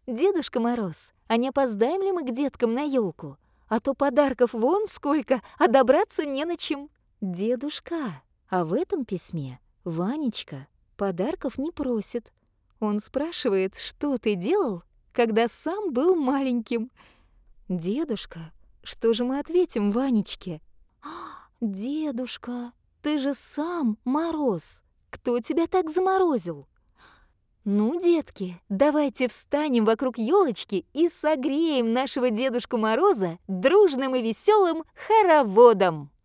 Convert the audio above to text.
Дедушка Мороз, а не опоздаем ли мы к деткам на елку? А то подарков вон сколько, а добраться не на чем. Дедушка, а в этом письме Ванечка подарков не просит. Он спрашивает, что ты делал, когда сам был маленьким. Дедушка, что же мы ответим Ванечке? Дедушка, ты же сам Мороз. Кто тебя так заморозил? Ну, детки, давайте встанем вокруг елочки и согреем нашего Дедушку Мороза дружным и веселым хороводом.